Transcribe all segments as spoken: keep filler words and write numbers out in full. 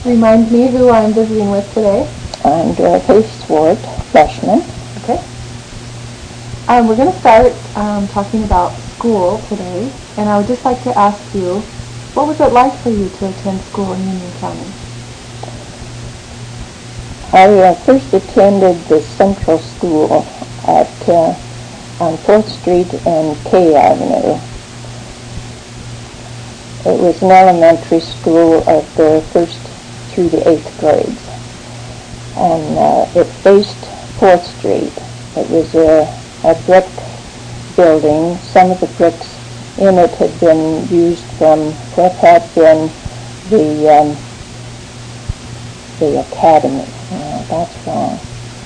Remind me who I'm visiting with today. I'm Dorothy Swart, freshman. Okay. Um, we're going to start um, talking about school today, and I would just like to ask you, what was it like for you to attend school in Union County? I uh, first attended the Central School at uh, on fourth Street and K Avenue. It was an elementary school of the first through the eighth grades, and uh, it faced fourth Street. It was a, a brick building. Some of the bricks in it had been used from what had been the um, the academy. No, that's wrong.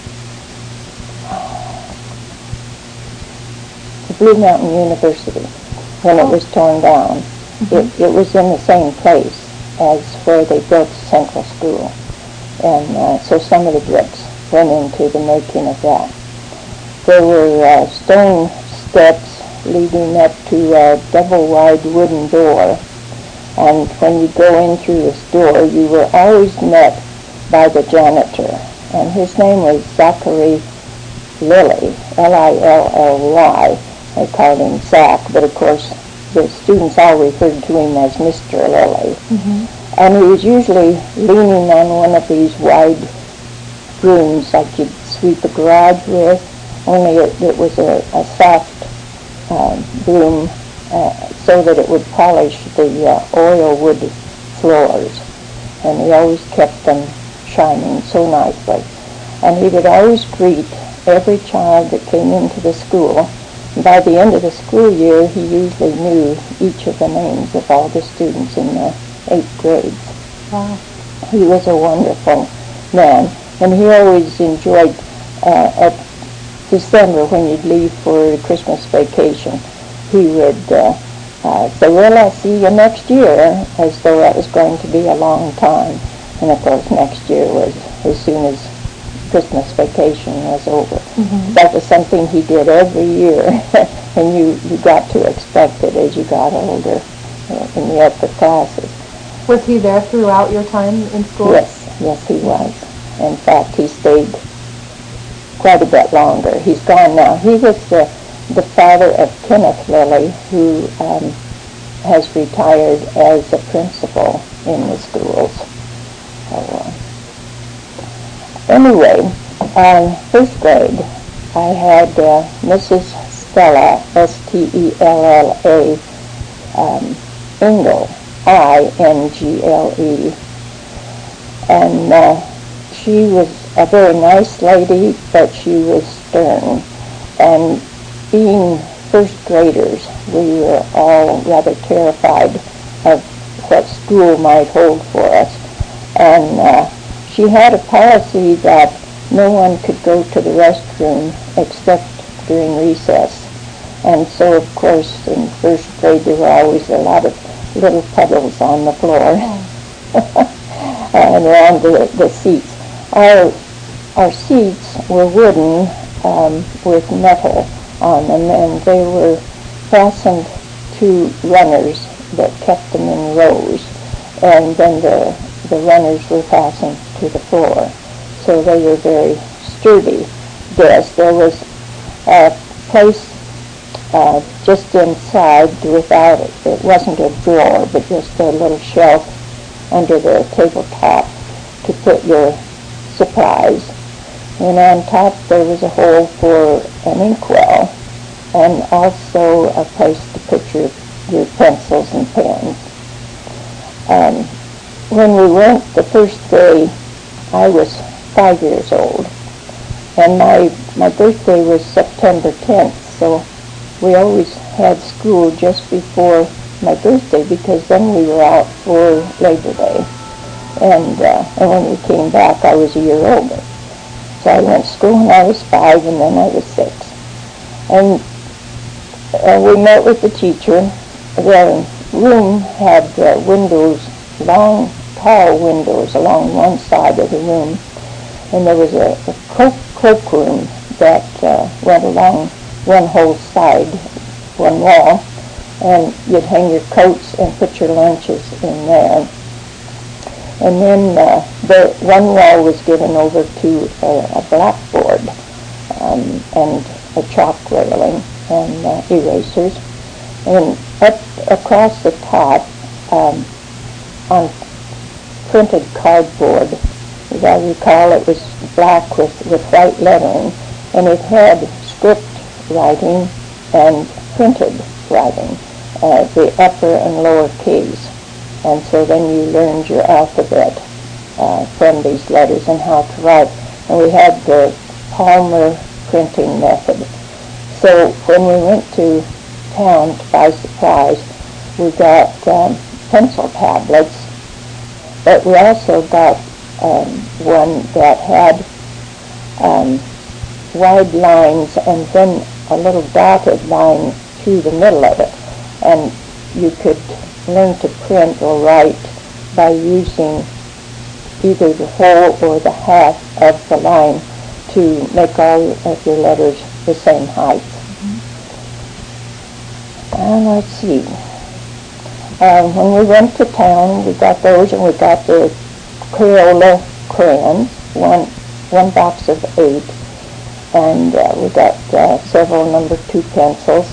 The Blue Mountain University, when it was torn down. Mm-hmm. It, it was in the same place as where they built Central School. And uh, so some of the bricks went into the making of that. There were uh, stone steps leading up to a double-wide wooden door. And when you go in through this door, you were always met by the janitor. And his name was Zachary Lilly, L I L L Y. They called him Zach, but of course the students all referred to him as Mister Lilly. Mm-hmm. And he was usually leaning on one of these wide brooms like you'd sweep a garage with, only it, it was a, a soft uh, broom uh, so that it would polish the uh, oil wood floors. And he always kept them shining so nicely. And he would always greet every child that came into the school. And by the end of the school year, he usually knew each of the names of all the students in the eighth grades. Wow. He was a wonderful man, and he always enjoyed uh, at December when you'd leave for Christmas vacation, he would uh, uh, say, well, I'll see you next year, as though that was going to be a long time. And of course, next year was as soon as Christmas vacation was over. Mm-hmm. That was something he did every year, and you, you got to expect it as you got older uh, in the upper classes. Was he there throughout your time in school? Yes, yes he was. In fact, he stayed quite a bit longer. He's gone now. He was the, the father of Kenneth Lilly, who um, has retired as a principal in the schools. So, uh, Anyway, uh, first grade, I had uh, Missus Stella, S T E L L A, um, Ingle, I N G L E. And uh, she was a very nice lady, but she was stern. And being first graders, we were all rather terrified of what school might hold for us. And uh, she had a policy that no one could go to the restroom except during recess. And so, of course, in first grade there were always a lot of little puddles on the floor and around the, the seats. Our, our seats were wooden um, with metal on them, and they were fastened to runners that kept them in rows. And then the, the runners were fastened to the floor, so they were very sturdy desks. There was a place uh, just inside without it. It wasn't a drawer, but just a little shelf under the tabletop to put your supplies. And on top there was a hole for an inkwell, and also a place to put your, your pencils and pens. Um, when we went the first day, I was five years old, and my my birthday was September tenth, so we always had school just before my birthday, because then we were out for Labor Day, and uh, and when we came back, I was a year older. So I went to school when I was five, and then I was six. And uh, we met with the teacher. The room had uh, windows, long, tall windows along one side of the room, and there was a, a cloak, cloak room that uh, went along one whole side, one wall, and you'd hang your coats and put your lunches in there. And then uh, the one wall was given over to a, a blackboard um, and a chalk railing and uh, erasers. And up across the top, um, on printed cardboard, as I recall, it was black with, with white lettering, and it had script writing and printed writing, uh, the upper and lower keys. And so then you learned your alphabet uh, from these letters and how to write. And we had the Palmer printing method. So when we went to town to buy supplies, we got um, pencil tablets, but we also got um, one that had um, wide lines and then a little dotted line through the middle of it. And you could learn to print or write by using either the whole or the half of the line to make all of your letters the same height. Mm-hmm. And let's see. Um, when we went to town, we got those, and we got the Crayola crayons, one one box of eight, and uh, we got uh, several number two pencils.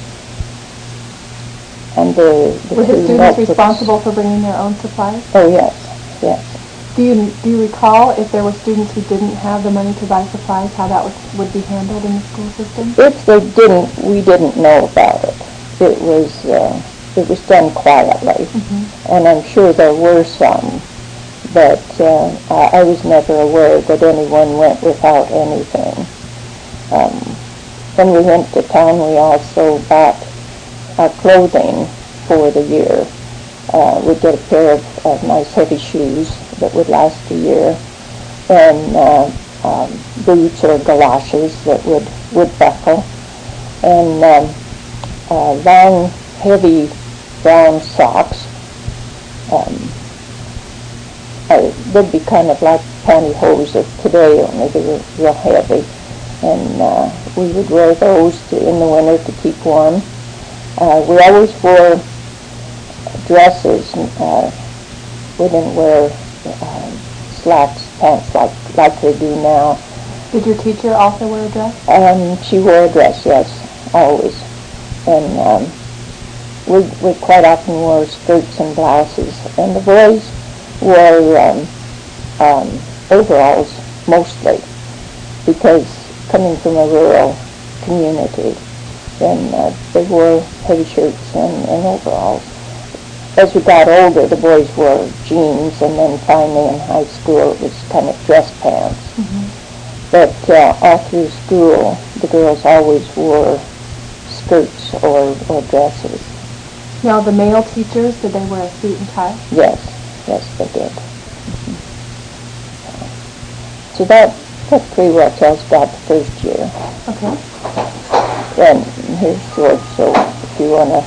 And the, the Were the students responsible for bringing their own supplies? Oh, yes, yes. Do you, do you recall if there were students who didn't have the money to buy supplies, how that would, would be handled in the school system? If they didn't, we didn't know about it. It was, uh, it was done quietly. Mm-hmm. And I'm sure there were some, but uh, I, I was never aware that anyone went without anything. Um, when we went to town, we also bought our clothing for the year. Uh, we'd get a pair of, of nice heavy shoes that would last a year, and uh, um, boots or galoshes that would, would buckle, and um, uh, long, heavy brown socks. Um, uh, they'd be kind of like pantyhose of today, only they were real heavy, and uh, we would wear those to, in the winter to keep warm. Uh, we always wore dresses. Uh, we didn't wear uh, slacks, pants like like they do now. Did your teacher also wear a dress? Um, she wore a dress, yes, always. And um, we, we quite often wore skirts and blouses. And the boys wore um, um, overalls mostly, because coming from a rural community, then uh, they wore heavy shirts and, and overalls. As we got older, the boys wore jeans, and then finally in high school it was kind of dress pants. Mm-hmm. But uh, all through school, the girls always wore skirts or, or dresses. Now, the male teachers, did they wear a suit and tie? Yes, yes, they did. Mm-hmm. So that, that pretty well tells about the first year. Okay. Then here's George, so if you want to...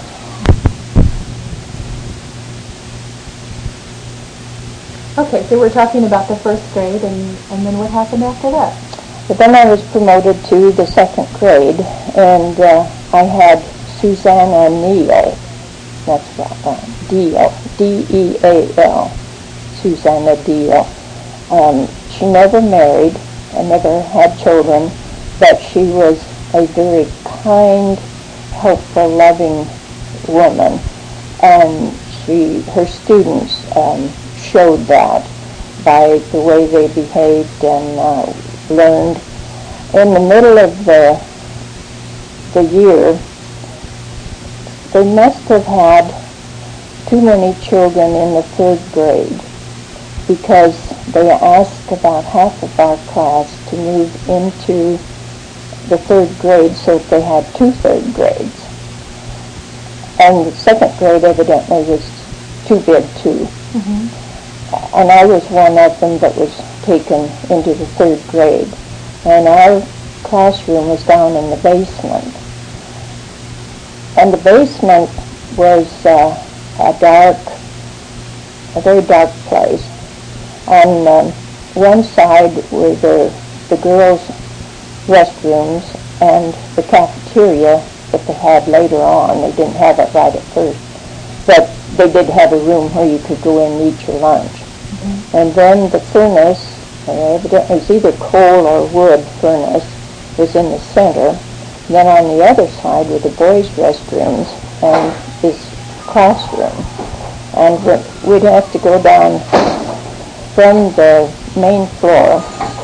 Okay, so we're talking about the first grade, and, and then what happened after that? But then I was promoted to the second grade, and uh, I had Susanna Neal. That's right, uh, Deal, D E A L, Susanna Deal. Um, she never married and never had children, but she was a very kind, helpful, loving woman, and she, her students um, showed that by the way they behaved and uh, learned. In the middle of the the year, they must have had too many children in the third grade, because they asked about half of our class to move into the third grade, so that they had two third grades. And the second grade evidently was too big too. Mm-hmm. And I was one of them that was taken into the third grade. And our classroom was down in the basement. And the basement was uh, a dark, a very dark place. On um, one side were the, the girls' restrooms and the cafeteria that they had later on. They didn't have it right at first. But they did have a room where you could go in and eat your lunch. Mm-hmm. And then the furnace, uh, evidently it was either coal or wood furnace, was in the center. Then on the other side were the boys' restrooms and this classroom. And we'd have to go down from the main floor.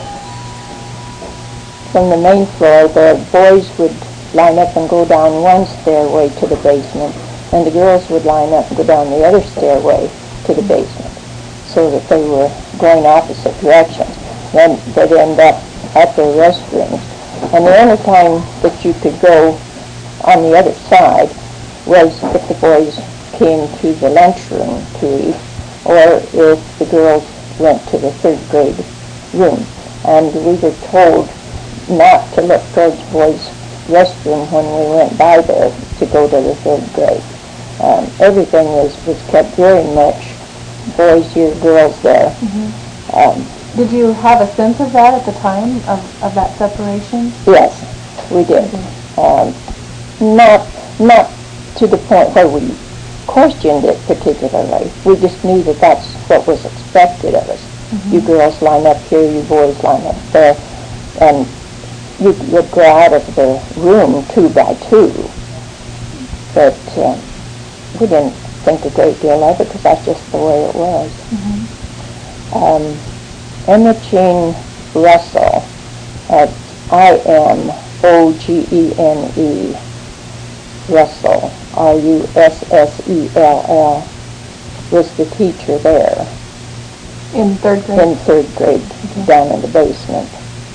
From the main floor, the boys would line up and go down one stairway to the basement, and the girls would line up and go down the other stairway to the basement, so that they were going opposite directions. Then they'd end up at their restrooms. And the only time that you could go on the other side was if the boys came to the lunchroom to eat, or if the girls went to the third grade room. And we were told not to look towards boys' restroom when we went by there to go to the third grade. Um, everything was, was kept very much boys here, girls there. Mm-hmm. Um, Did you have a sense of that at the time, of, of that separation? Yes, we did. Mm-hmm. um, not, not to the point where we questioned it particularly. We just knew that that's what was expected of us. Mm-hmm. You girls line up here, you boys line up there. And you would go out of the room two by two. But uh, we didn't think a great deal of it because that's just the way it was. Mm-hmm. Um, Emma Jean Russell, uh, I M O G E N E, Russell, R U S S E L L, was the teacher there. In third grade? In third grade, okay. Down in the basement.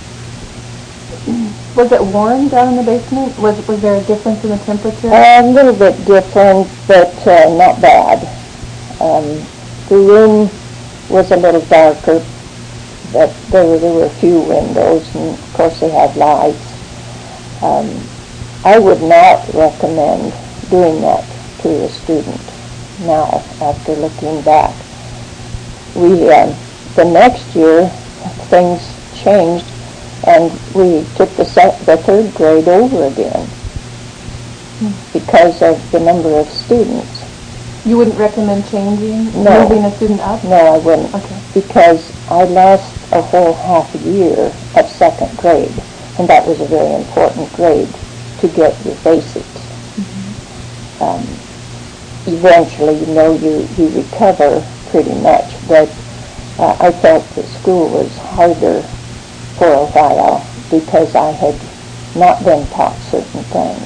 Was it warm down in the basement? Was was there a difference in the temperature? Uh, a little bit different, but uh, not bad. Um, the room was a little darker, but there were, there were a few windows, and of course they had lights. Um, I would not recommend doing that to a student now, after looking back. We, uh, the next year, things changed, and we took the, se- the third grade over again hmm. because of the number of students. You wouldn't recommend changing, no. moving a student up? No, I wouldn't. Okay. Because I lost a whole half a year of second grade, and that was a very important grade to get your basics. Mm-hmm. Um, eventually, you know, you, you recover pretty much, but uh, I felt that school was harder for a while because I had not been taught certain things.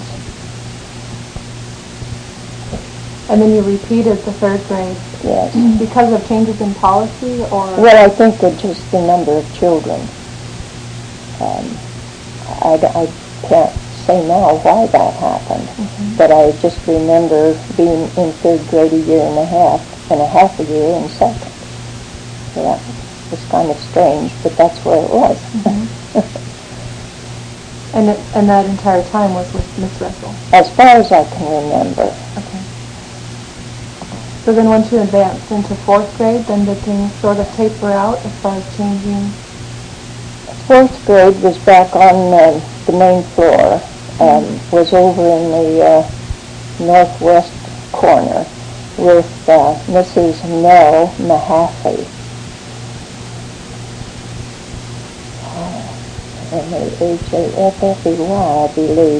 And then you repeated the third grade? Yes. Because of changes in policy, or? Well, I think that just the number of children. Um, I, I can't say now why that happened, mm-hmm. but I just remember being in third grade a year and a half, and a half a year in second. So that was kind of strange, but that's where it was. Mm-hmm. and, it, and that entire time was with Miss Russell? As far as I can remember. Okay. So then once you advanced into fourth grade, then did things sort of taper out as far as changing? Fourth grade was back on uh, the main floor, um, mm-hmm. was over in the uh, northwest corner with uh, Missus Mel Mahaffey. M A H A F F E Y, I believe.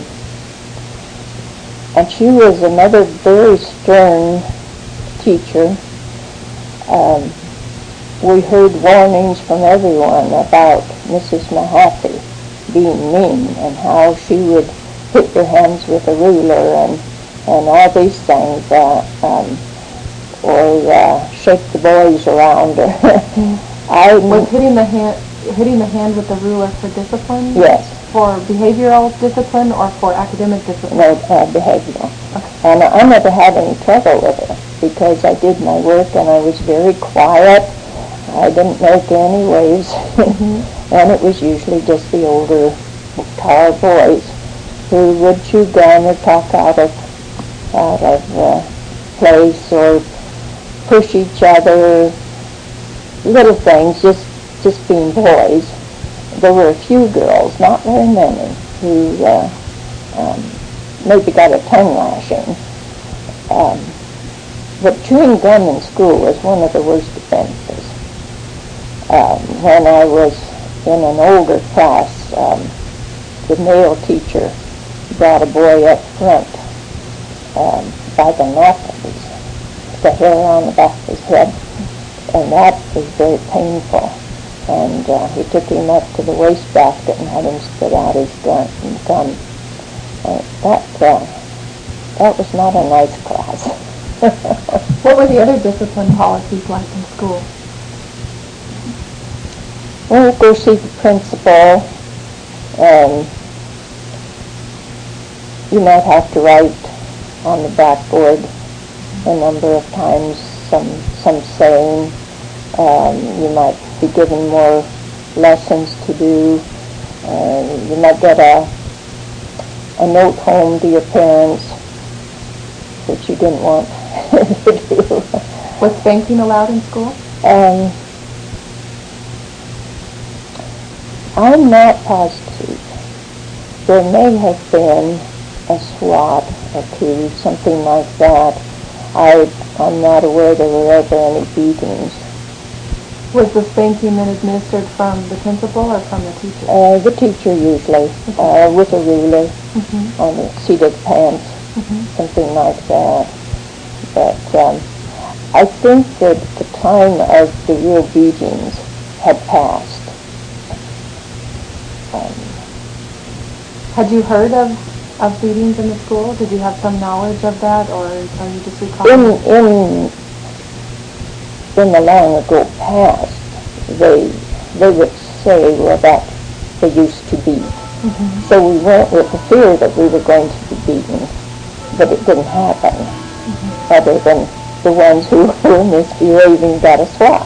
And she was another very stern teacher. Um, we heard warnings from everyone about Missus Mahaffey being mean and how she would hit your hands with a ruler and, and all these things, uh, um, or uh, shake the boys around. I was hitting the hand. Hitting the hand with the ruler for discipline? Yes. For behavioral discipline or for academic discipline? No, uh, behavioral. Okay. And I never had any trouble with her because I did my work and I was very quiet. I didn't make any waves. Mm-hmm. And it was usually just the older, tall boys who would chew gum or talk out of, out of uh, place or push each other, little things, just just being boys. There were a few girls, not very many, who uh, um, maybe got a tongue lashing. Um, but chewing gum in school was one of the worst offenses. Um, when I was in an older class, um, the male teacher brought a boy up front um, by the neck, the hair on the back of his head, and that was very painful. And uh, he took him up to the wastebasket and had him spit out his gun. And gum. Uh, that uh, that was not a nice class. What were the other discipline policies like in school? Well, go see the principal. Um, you might have to write on the blackboard a number of times some some saying. Um, you might be given more lessons to do. Uh, you might get a a note home to your parents, which you didn't want to do. Was spanking allowed in school? Um, I'm not positive. There may have been a swat or two, something like that. I, I'm not aware there were ever any beatings. Was the spanking then administered from the principal or from the teacher? Uh, the teacher usually, uh, with a ruler Mm-hmm. on the seat of the pants, Mm-hmm. something like that. But um, I think that the time of the real beatings had passed. Um, Had you heard of, of beatings in the school? Did you have some knowledge of that, or are you just recalling? in in in the long ago past, they they would say, well, that they used to beat. Mm-hmm. So we went with the fear that we were going to be beaten, but it didn't happen. Mm-hmm. Other than the ones who were misbehaving got a swat.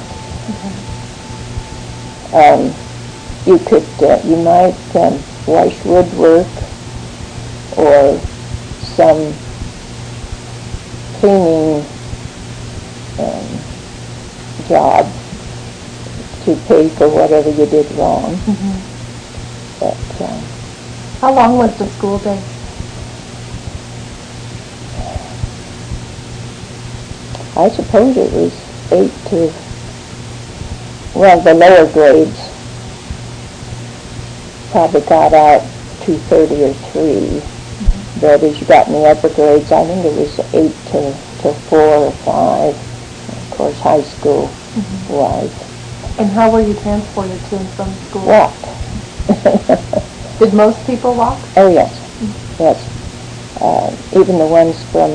Mm-hmm. Um, you could, uh, you might um, wash woodwork or some cleaning um, job to pay for whatever you did wrong. Mm-hmm. But um, How long was the school day? I suppose it was eight to, well, the lower grades probably got out two thirty or three. Mm-hmm. But as you got in the upper grades, I think it was eight to, to four or five. Of course, high school mm-hmm. was. And how were you transported to and from school? Walked. Did most people walk? Oh, yes. Mm-hmm. Yes. Uh, even the ones from,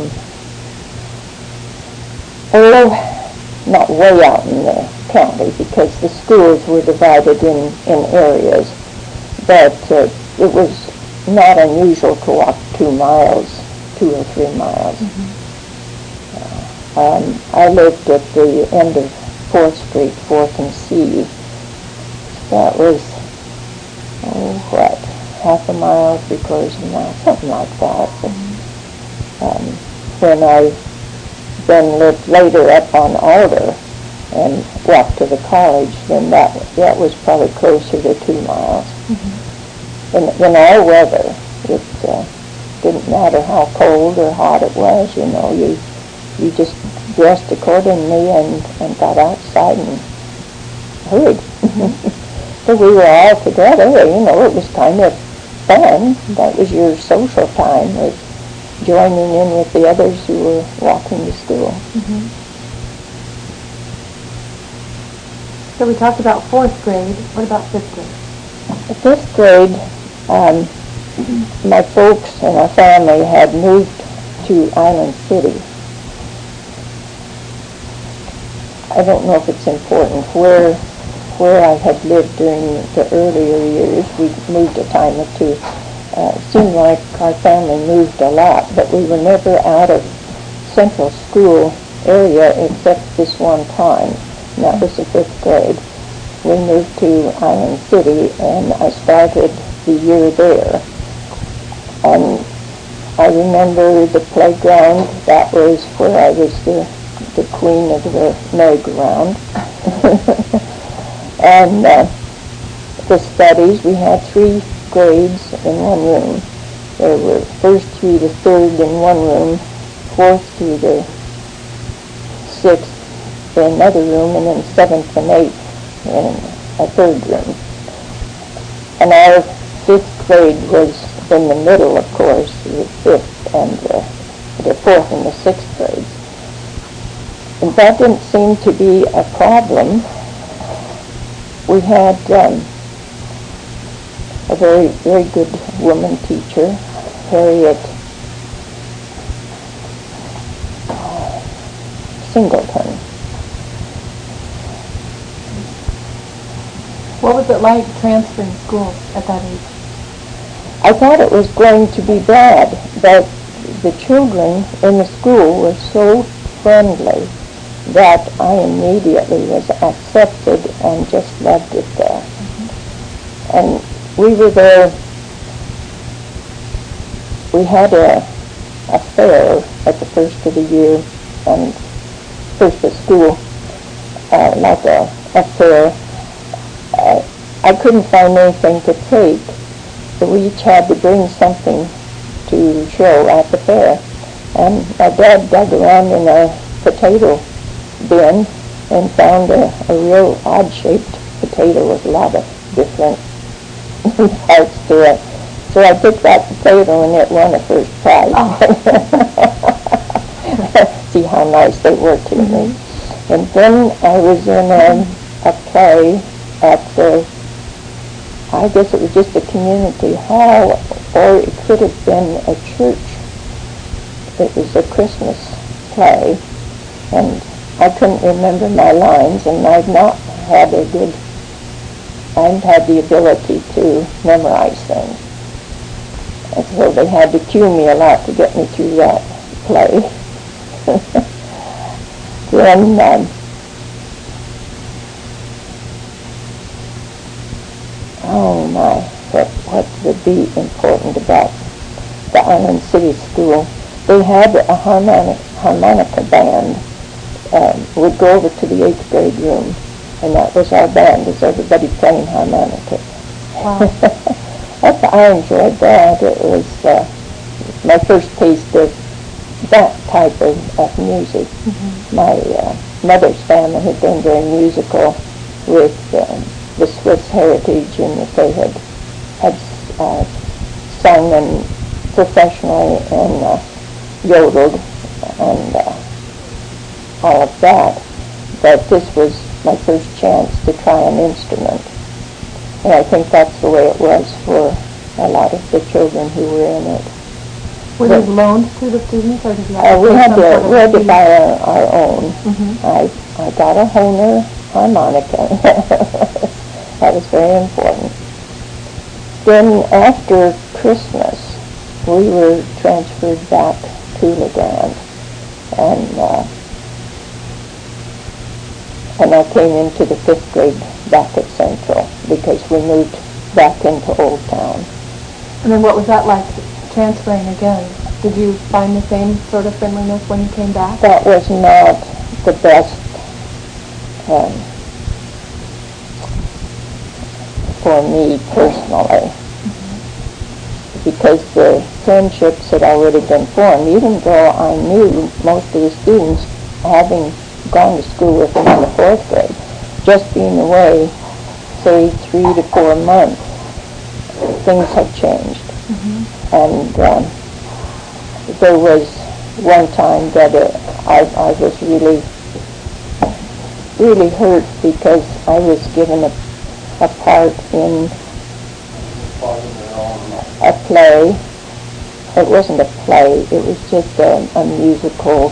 oh, not way out in the county, because the schools were divided in, in areas. But uh, it was not unusual to walk two miles, two or three miles. Mm-hmm. uh, um, I lived at the end of fourth Street, fourth and C. That was, oh, what, half a mile, three quarters of a mile, something like that. Mm-hmm. um, when I then lived later up on Alder and walked to the college, then that that was probably closer to two miles. Mm-hmm. In, in all weather, it uh, didn't matter how cold or hot it was, you know, you you just dressed accordingly and, and got outside and hurried. Mm-hmm. So we were all together, you know, it was kind of fun. That was your social time, was joining in with the others who were walking to school. Mm-hmm. So we talked about fourth grade. What about fifth grade? The fifth grade, um, mm-hmm. my folks and our family had moved to Island City. I don't know if it's important where where I had lived during the earlier years. We moved a time or two. Uh, it seemed like our family moved a lot, but we were never out of Central School area except this one time, and that was the fifth grade. We moved to Island City, and I started the year there. And I remember the playground. That was where I was the, the queen of the merry-go-round. And uh, the studies, we had three grades in one room. There were first through the third in one room, fourth through the sixth in another room, and then seventh and eighth in a third room. And our fifth grade was in the middle, of course, the fifth and the, the fourth and the sixth grades. And that didn't seem to be a problem. We had um, a very, very good woman teacher, Harriet Singleton. What was it like transferring schools at that age? I thought it was going to be bad, but the children in the school were so friendly that I immediately was accepted and just loved it there. Mm-hmm. And we were there, we had a, a fair at the first of the year, and first of school, uh, like a, a fair. Uh, I couldn't find anything to take, so we each had to bring something to show at the fair. And my dad dug around in a potato bin and found a, a real odd-shaped potato with a lot of different parts to it. So I took that potato and it won a first prize. Oh. See how nice they were to mm-hmm. me. And then I was in a, a play at the, I guess it was just a community hall, or it could have been a church. It was a Christmas play, and I couldn't remember my lines, and I've not had a good, I haven't had the ability to memorize things. And so they had to cue me a lot to get me through that play. Then, um, oh my, what, what would be important about the Island City School? They had a harmonic, harmonica band. Um, would go over to the eighth grade room, and that was our band, was everybody playing harmonica. Wow. That's, I enjoyed that. It was uh, my first taste of that type of, of music. Mm-hmm. My uh, mother's family had been very musical with um, the Swiss heritage, and that they had had uh, sung and professionally and uh, yodeled and uh, all of that. But this was my first chance to try an instrument, and I think that's the way it was for a lot of the children who were in it. Were these loaned to the students, or did you Uh, have to we pay had some to, sort of we had to fee? buy our, our own. Mm-hmm. I, I got a Hohner harmonica. That was very important. Then after Christmas, we were transferred back to LeGrand, and uh, and I came into the fifth grade back at Central because we moved back into Old Town. And then what was that like, transferring again? Did you find the same sort of friendliness when you came back? That was not the best um, for me personally, mm-hmm. because the friendships had already been formed, even though I knew most of the students, having gone to school with them in the fourth grade. Just being away, say, three to four months, things had changed. Mm-hmm. And um, there was one time that uh, I, I was really, really hurt because I was given a, a part in a play. It wasn't a play, it was just a, a musical.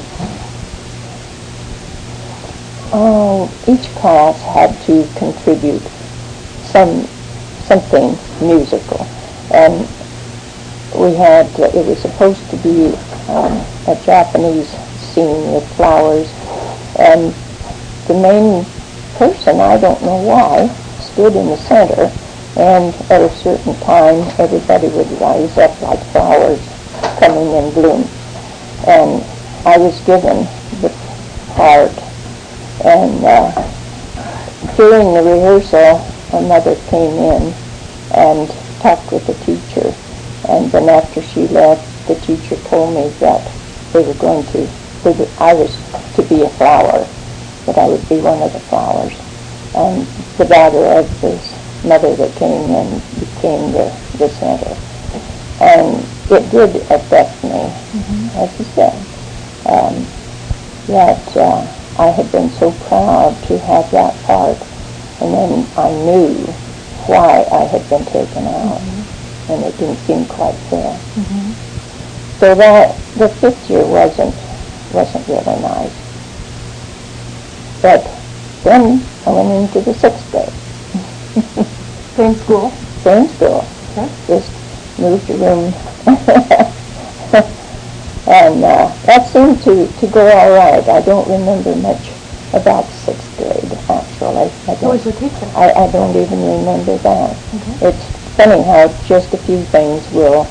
Oh, each class had to contribute some something musical, and we had, uh, it was supposed to be um, a Japanese scene with flowers, and the main person, I don't know why, stood in the center, and at a certain time everybody would rise up like flowers coming in bloom, and I was given the part. And uh, during the rehearsal, my mother came in and talked with the teacher. And then after she left, the teacher told me that they were going to, they were, I was to be a flower, that I would be one of the flowers. and the daughter of this mother that came and became the, the center. And it did affect me, mm-hmm. as you said, um, that uh, I had been so proud to have that part, and then I knew why I had been taken out, mm-hmm. and it didn't seem quite fair. Mm-hmm. So that the fifth year wasn't wasn't really nice. But then I went into the sixth grade. Same school? Same school. Okay. Just moved a room. And uh, that seemed to, to go all right. I don't remember much about sixth grade, actually. I Who was your teacher? I, I don't even remember that. Okay. It's funny how just a few things will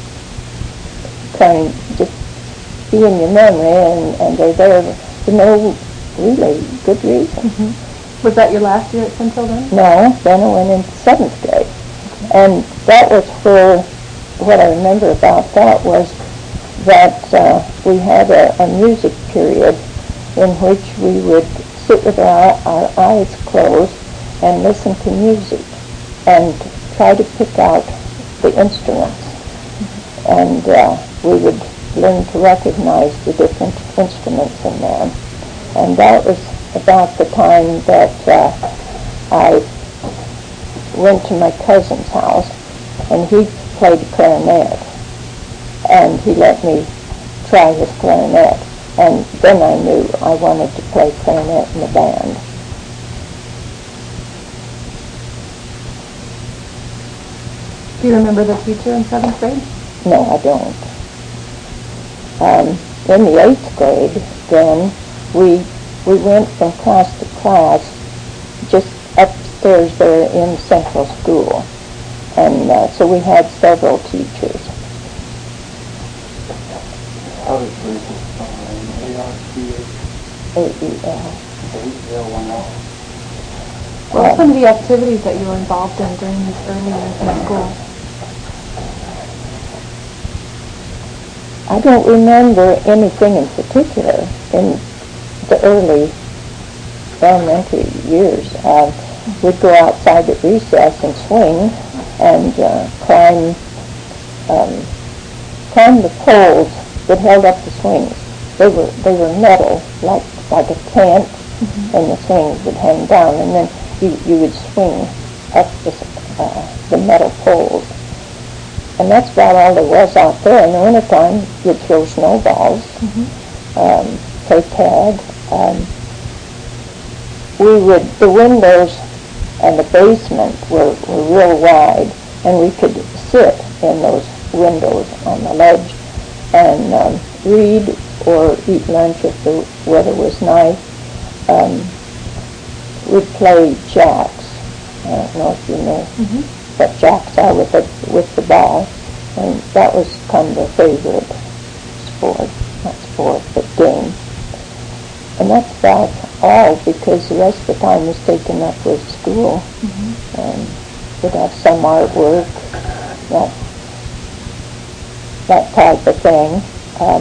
kind of just be in your memory, and, and they're there for no really good reason. Mm-hmm. Was that your last year at Central then? No, then I went into seventh grade. Okay. And that was where, what I remember about that was that uh, we had a, a music period in which we would sit with our, our eyes closed and listen to music and try to pick out the instruments. Mm-hmm. And uh, we would learn to recognize the different instruments in there. And that was about the time that uh, I went to my cousin's house, and he played clarinet. And he let me try his clarinet. And then I knew I wanted to play clarinet in the band. Do you remember the teacher in seventh grade? No, I don't. Um, in the eighth grade, then, we we went from class to class just upstairs there in Central School. And uh, so we had several teachers. How does Bruce's spelling? A R C H? A E L. A E L one L. What were some of the activities that you were involved in during these early years in school? I don't remember anything in particular in the early elementary years. Uh, we'd go outside at recess and swing and uh, climb um, climb the poles that held up the swings. They were they were metal, like like a tent, mm-hmm. and the swings would hang down, and then you, you would swing up the, uh, the metal poles. And that's about all there was out there. In the wintertime, you'd throw snowballs, mm-hmm. um, play tag. Um, we would, the windows and the basement were, were real wide, and we could sit in those windows on the ledge and um, read or eat lunch if the weather was nice. Um, we'd play jacks. I don't know if you know. Mm-hmm. What jacks are with the with the ball, and that was kind of a favorite sport, not sport, but game. And that's about all, because the rest of the time was taken up with school. Mm-hmm. And we'd have some artwork, that that type of thing. Um,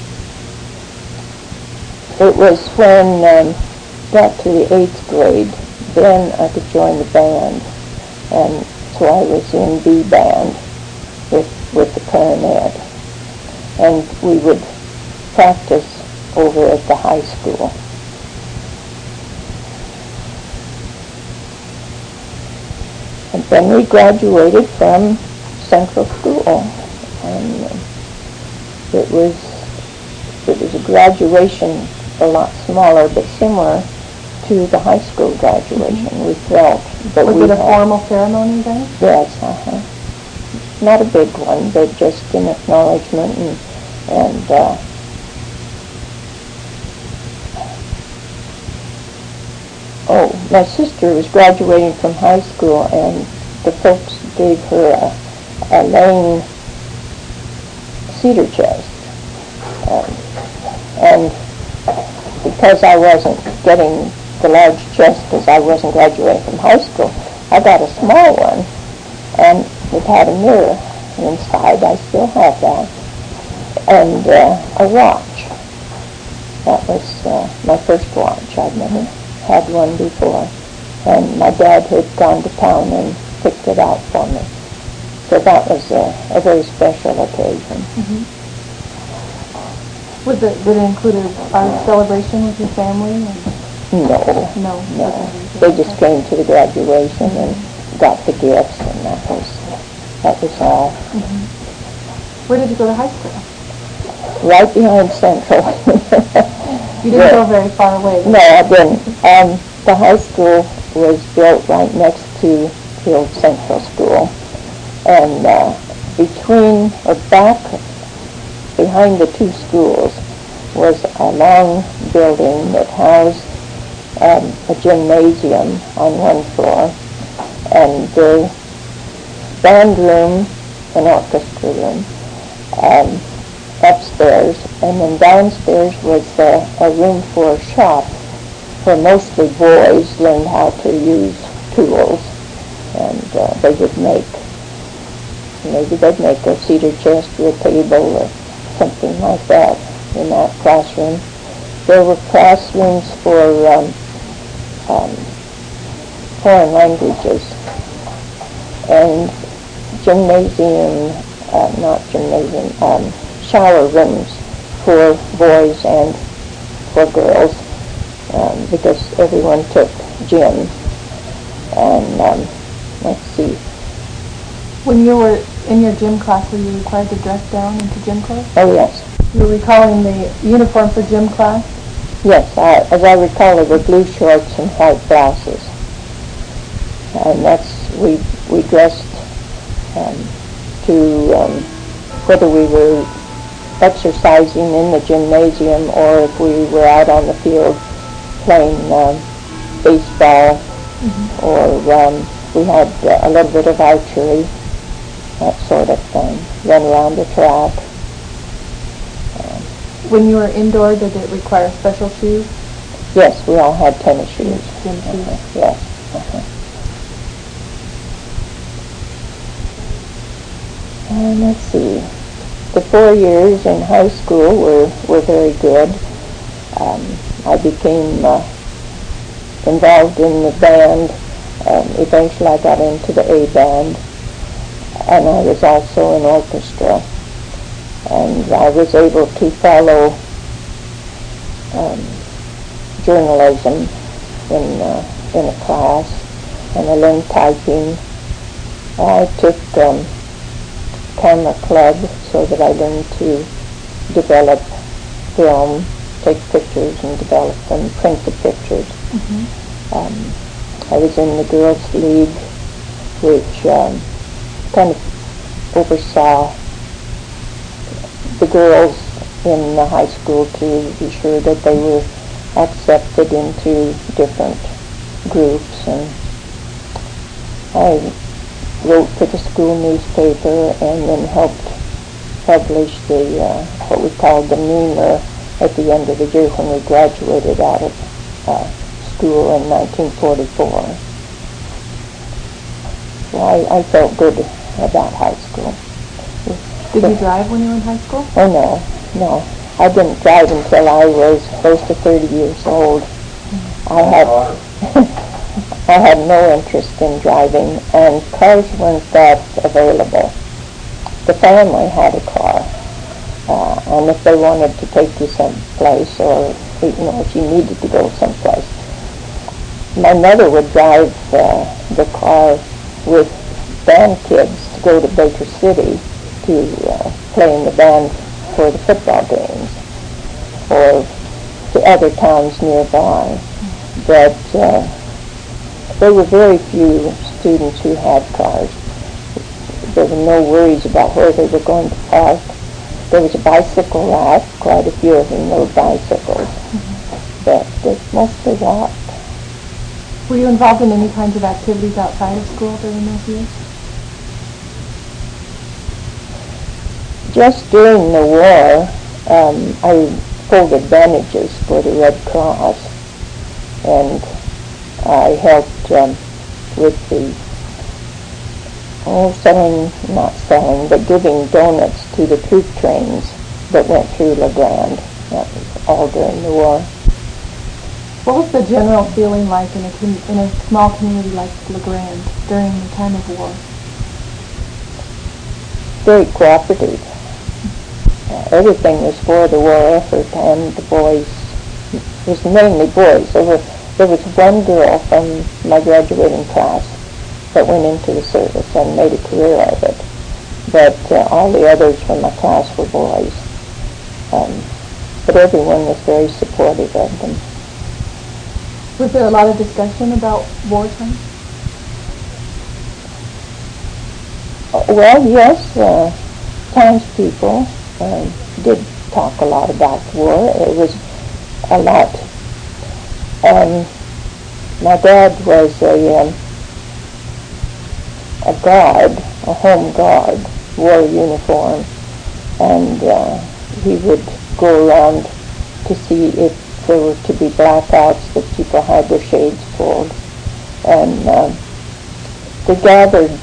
it was when um, got to the eighth grade, then I could join the band, and so I was in B band with with the clarinet, and we would practice over at the high school. And then we graduated from Central School, and it was it was a graduation a lot smaller, but similar to the high school graduation. Mm-hmm. We felt that was we it a had, formal ceremony then? Yes, uh-huh. Not a big one, but just an acknowledgement, and and uh, oh, my sister was graduating from high school, and the folks gave her a, a Lane cedar chest, um, and because I wasn't getting the large chest because I wasn't graduating from high school, I got a small one, and it had a mirror inside. I still have that, and uh, a watch. That was uh, my first watch. I'd never had one before, and my dad had gone to town and picked it out for me. So that was a, a very special occasion. Mm-hmm. Was it, did it include a, a celebration with your family? And No, no, no. They just came to the graduation and got the gifts, and that was that was all. Mm-hmm. Where did you go to high school? Right behind Central. You didn't go very far away. No, I didn't. Um, the high school was built right next to the old Central School, and uh, between or back behind the two schools was a long building that housed um, a gymnasium on one floor, and the band room, an orchestra room, um, upstairs, and then downstairs was uh, a room for a shop where mostly boys learned how to use tools, and uh, they would make, maybe they'd make a cedar chest or a table or something like that in that classroom. There were classrooms for um, um, foreign languages, and gymnasium, uh, not gymnasium, um, shower rooms for boys and for girls, um, because everyone took gym. And um, let's see. When you were in your gym class, were you required to dress down into gym clothes? Oh, yes. You were recalling the uniform for gym class? Yes, I, as I recall, they were blue shorts and white blouses. And that's, we, we dressed um, to, um, whether we were exercising in the gymnasium or if we were out on the field playing um, baseball, mm-hmm. or um, we had uh, a little bit of archery, that sort of thing, run around the track. Um, when you were indoor, did it require special shoes? Yes, we all had tennis shoes. Yes, gym shoes. Uh-huh. Yes. Uh-huh. And let's see. The four years in high school were, were very good. Um, I became uh, involved in the band. Um, eventually I got into the A band, and I was also in orchestra. And I was able to follow um, journalism in, uh, in a class, and I learned typing. I took um, camera club so that I learned to develop film, take pictures and develop them, print the pictures. Mm-hmm. Um, I was in the Girls League, which um, kind of oversaw the girls in the high school to be sure that they were accepted into different groups. And I wrote for the school newspaper and then helped publish the uh, what we called the Meamer at the end of the year when we graduated out of uh, school in nineteen forty-four. So I, I felt good about high school. Did you drive when you were in high school? Oh no, no. I didn't drive until I was close to thirty years old. Mm-hmm. I had I had no interest in driving, and cars weren't that available. The family had a car, uh, and if they wanted to take you someplace, or you know, if you needed to go someplace, my mother would drive uh, the car with band kids to go to Baker City to uh, play in the band for the football games, or to other towns nearby. But uh, there were very few students who had cars. There were no worries about where they were going to park. There was a bicycle rack, quite a few of them rode bicycles, mm-hmm. but they mostly walked. Were you involved in any kinds of activities outside of school during those years? Just during the war, um, I folded bandages for the Red Cross, and I helped um, with the, oh, selling, not selling, but giving donuts to the troop trains that went through La Grande. That was all during the war. What was the general feeling like in a, com- in a small community like LeGrand during the time of war? Very cooperative. Uh, everything was for the war effort, and the boys, it was mainly boys. There, were, there was one girl from my graduating class that went into the service and made a career of it. But uh, all the others from my class were boys. Um, but everyone was very supportive of them. Was there a lot of discussion about wartime? Uh, well, yes, uh, townspeople uh, did talk a lot about war. It was a lot. Um, my dad was a, um, a guard, a home guard, wore a uniform, and uh, he would go around to see if there were to be blackouts, that people had their shades pulled. And uh, they gathered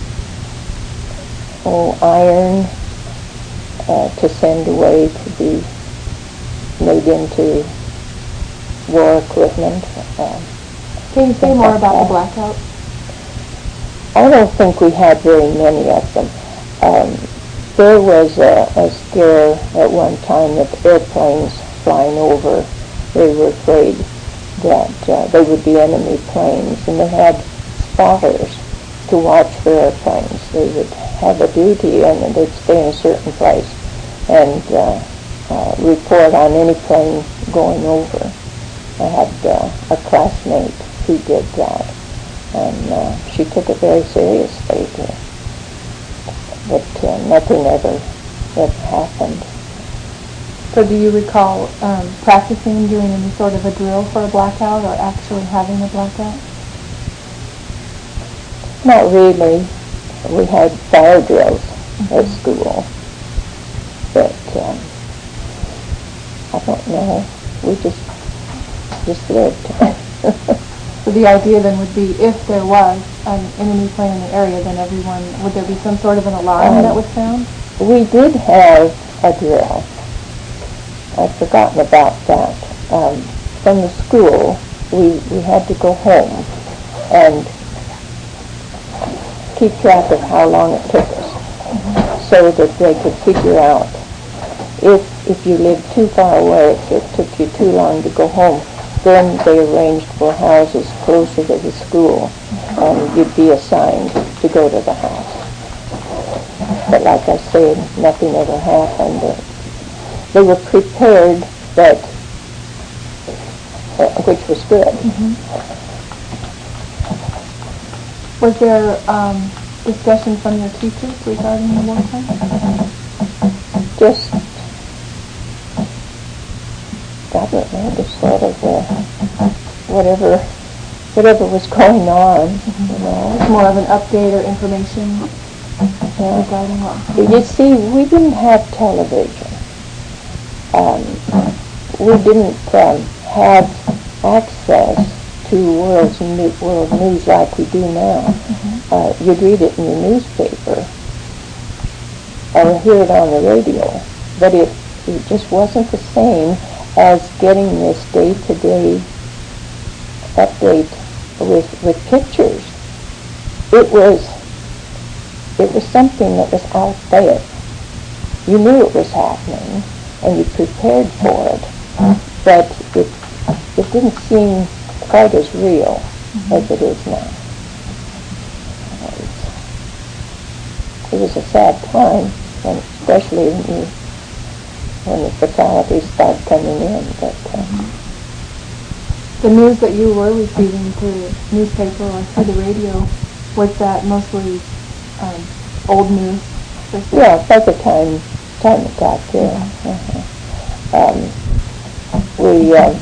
oh, iron uh, to send away to be made into war equipment. Uh, Can you say more like about that. the blackouts? I don't think we had very many of them. Um, there was a, a scare at one time of airplanes flying over. They were afraid that uh, they would be enemy planes, and they had spotters to watch for airplanes. They would have a duty, and they'd stay in a certain place and uh, uh, report on any plane going over. I had uh, a classmate who did that, and uh, she took it very seriously. Too. But uh, nothing ever, ever happened. So do you recall um, practicing doing any sort of a drill for a blackout or actually having a blackout? Not really. We had fire drills mm-hmm. at school, but um, I don't know. We just just lived. So the idea then would be, if there was an enemy plane in the area, then everyone, would there be some sort of an alarm um, that would sound? We did have a drill. I'd forgotten about that. Um, from the school, we, we had to go home and keep track of how long it took us mm-hmm. so that they could figure out if if you lived too far away, if it took you too long to go home, then they arranged for houses closer to the school mm-hmm. and you'd be assigned to go to the house. But like I said, nothing ever happened. Uh, They were prepared, but uh, which was good. Mm-hmm. Was there um, discussion from your teachers regarding the wartime? Just, I don't know, just sort of uh, whatever, whatever was going on. Mm-hmm. You know, it's more of an update or information yeah. regarding what. You see, we didn't have television. Um, we didn't um, have access to world's new, world news like we do now. Mm-hmm. Uh, you'd read it in your newspaper or hear it on the radio, but it, it just wasn't the same as getting this day-to-day update with with pictures. It was it was something that was out there. You knew it was happening, and you prepared for it, but it it didn't seem quite as real mm-hmm. as it is now. It was a sad time, and especially when, you, when the fatalities started coming in. But uh, mm-hmm. the news that you were receiving through newspaper or through the radio, was that mostly um, old news? Yeah, by the time time it got there. Mm-hmm. Uh-huh. Um, we, um,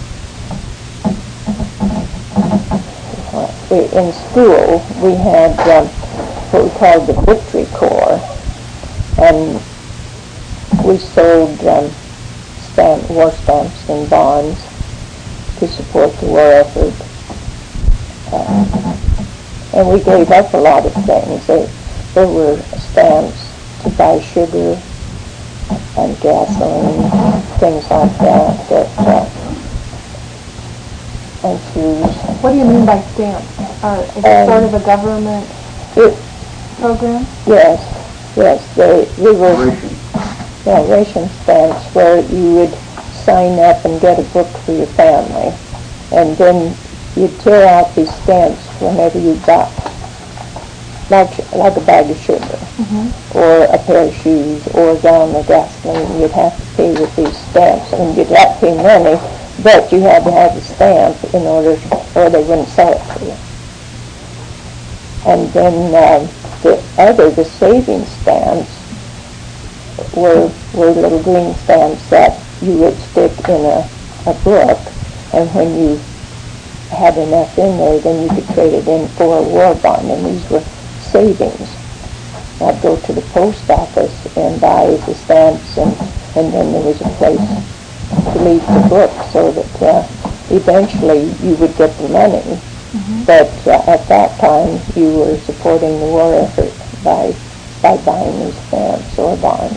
we, in school, we had um, what we called the Victory Corps, and we sold um, stamp, war stamps and bonds to support the war effort. Uh, and we gave up a lot of things. There, there were stamps to buy sugar and gasoline, things like that, that uh, and shoes. What do you mean by stamps? Uh, is it Um, sort of a government It, program? yes, yes, they, they were Ration. yeah, ration stamps where you would sign up and get a book for your family. And then you'd tear out these stamps whenever you got, like, like a bag of sugar, Mm-hmm. or a pair of shoes, or a gallon of gasoline. You'd have to pay with these stamps, and you'd have to pay money, but you had to have the stamp in order, or they wouldn't sell it to you. And then um, the other, the savings stamps, were, were little green stamps that you would stick in a, a book, and when you had enough in there, then you could trade it in for a war bond, and these were savings. I'd go to the post office and buy the stamps, and, and then there was a place to leave the book, so that uh, eventually you would get the money. Mm-hmm. But uh, at that time, you were supporting the war effort by by buying these stamps or bonds.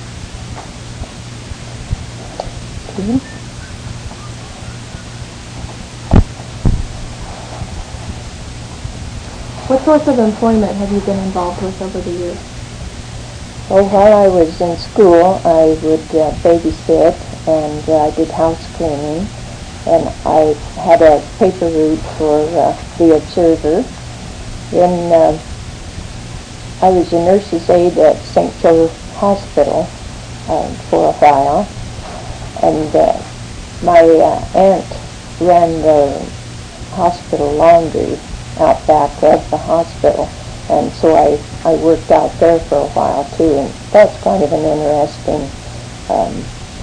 Mm-hmm. What sorts of employment have you been involved with over the years? Well, while I was in school, I would uh, babysit, and uh, I did house cleaning, and I had a paper route for uh, the Observer. Then uh, I was a nurse's aide at Saint Joe Hospital uh, for a while, and uh, my uh, aunt ran the hospital laundry out back of the hospital, and so I, I worked out there for a while too, and that's kind of an interesting um,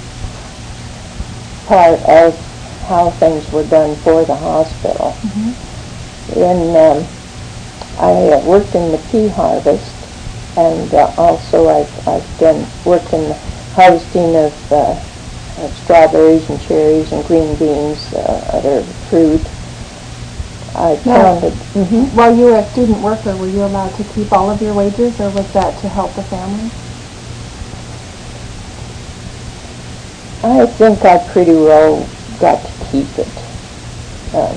part of how things were done for the hospital. Mm-hmm. Then um, I uh, worked in the pea harvest, and uh, also I've, I've done worked in the harvesting of, uh, of strawberries and cherries and green beans, uh, other fruit. I Now, counted. Mm-hmm. while you were a student worker, were you allowed to keep all of your wages, or was that to help the family? I think I pretty well got to keep it. Um,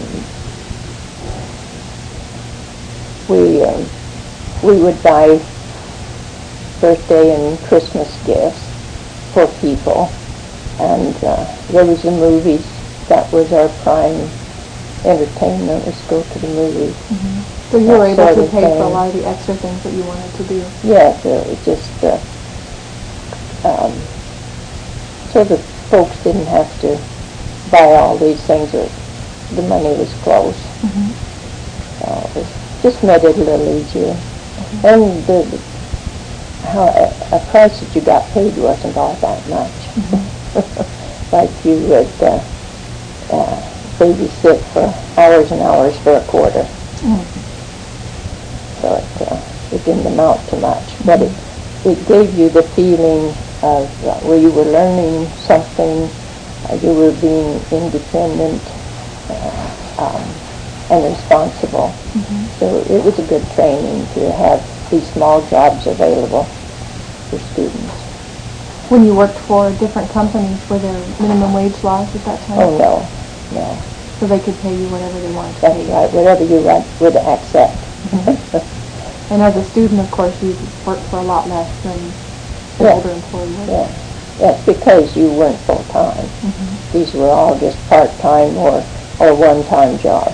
we um, we would buy birthday and Christmas gifts for people, and uh, there was the movies. That was our prime entertainment, was go to the movies. Mm-hmm. So you That were able sort to of pay for a thing. lot of the extra things that you wanted to do. Yes, uh, it just uh, um, so the folks didn't have to buy all these things, or the money was close. Mm-hmm. Uh, it was, just made it a little easier. Mm-hmm. And the, the how a, a price that you got paid wasn't all that much. Mm-hmm. Like you would uh, uh, babysit for hours and hours for a quarter. Mm-hmm. So it, uh, it didn't amount to much, but it, it gave you the feeling of uh, where you were learning something, uh, you were being independent uh, um, and responsible. Mm-hmm. So it was a good training to have these small jobs available for students. When you worked for different companies, were there minimum wage laws at that time? Oh no, no, So they could pay you whatever they wanted to that's pay you. right, whatever you want, would accept. Mm-hmm. And as a student, of course, you worked for a lot less than an Yeah. older employee would. Yeah, that's because you weren't full-time. Mm-hmm. These were all just part-time or, or one-time jobs.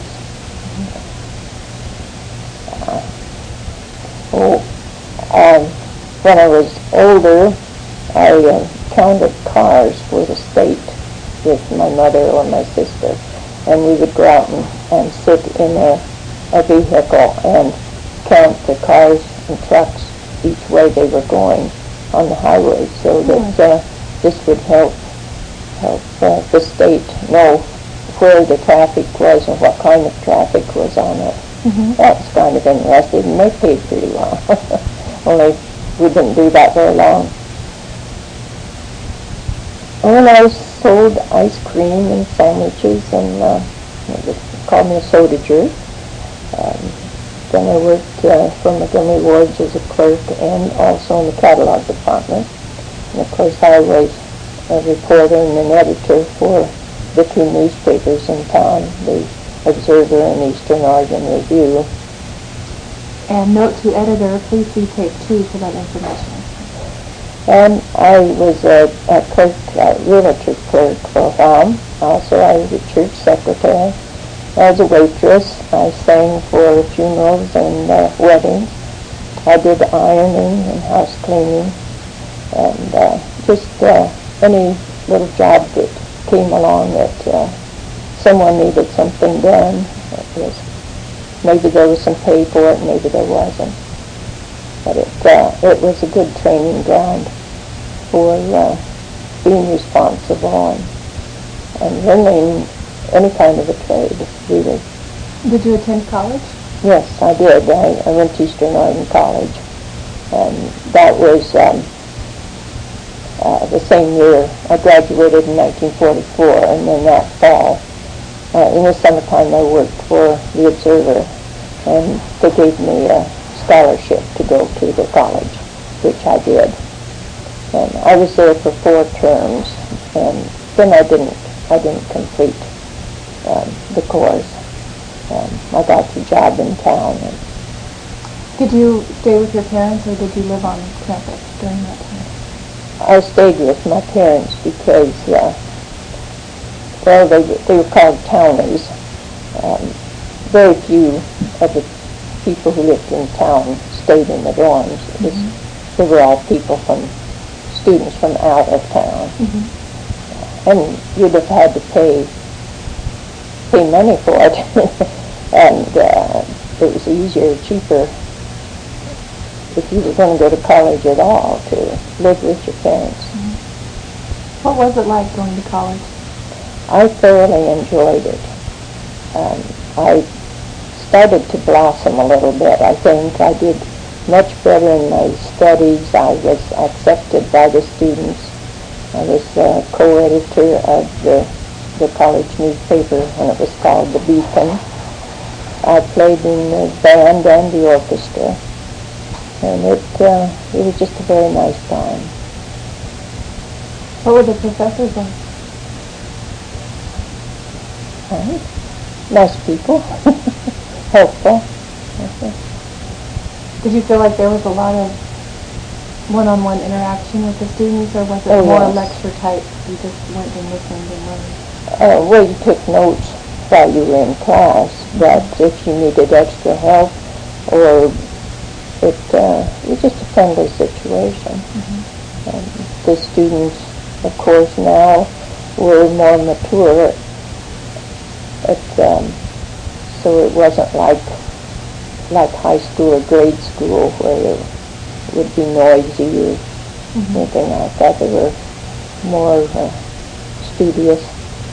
Uh, oh, um, when I was older, I uh, counted cars for the state with my mother or my sister, and we would go out and, and sit in a, a vehicle and count the cars and trucks each way they were going on the highway, so that uh, this would help help uh, the state know where the traffic was and what kind of traffic was on it. Mm-hmm. That was kind of interesting, and they paid pretty well. Only we didn't do that very long. Well, I sold ice cream and sandwiches, and uh, they called me a sodager. Um, then I worked uh, for Montgomery Ward's as a clerk and also in the catalog department. And of course, I was a reporter and an editor for the two newspapers in town, the Observer and Eastern Oregon Review. And note to editor, please see tape two for that information. And I was a, a clerk, a realtor clerk for a while. Also, I was a church secretary. As a waitress, I sang for funerals and uh, weddings. I did ironing and house cleaning, and uh, just uh, any little job that came along that uh, someone needed something done. It was, maybe there was some pay for it, maybe there wasn't. But it uh, it was a good training ground for uh, being responsible and, and learning any kind of a trade, really. Did you attend college? Yes, I did. I, I went to Eastern Oregon College, and that was um, uh, the same year. I graduated in nineteen forty-four, and then that fall, uh, in the summertime, I worked for the Observer, and they gave me a scholarship to go to the college, which I did. And I was there for four terms, and then I didn't, I didn't complete um, the course. Um, I got a job in town. And did you stay with your parents, or did you live on campus during that time? I stayed with my parents because, uh, well, they, they were called townies. Um, very few of the people who lived in town stayed in the dorms. It was, mm-hmm. They were all people from, students from out of town. Mm-hmm. And you'd have had to pay pay money for it, and uh, it was easier, cheaper, if you were going to go to college at all, to live with your parents. Mm-hmm. What was it like going to college? I thoroughly enjoyed it. Um, I started to blossom a little bit, I think. I did much better in my studies. I was accepted by the students. I was uh, co-editor of the the college newspaper when it was called The Beacon. I played in the band and the orchestra, and it uh, it was just a very nice time. What were the professors like? Right. Nice people, helpful. Okay. Did you feel like there was a lot of one-on-one interaction with the students, or was it oh, more yes. lecture type? You just went and listened and learned? Uh, well, you took notes while you were in class, but if you needed extra help, or it, uh, it was just a friendly situation. Mm-hmm. Um, the students, of course, now were more mature, at, um, so it wasn't like like high school or grade school where it would be noisy or mm-hmm. anything like that. They were more uh, studious.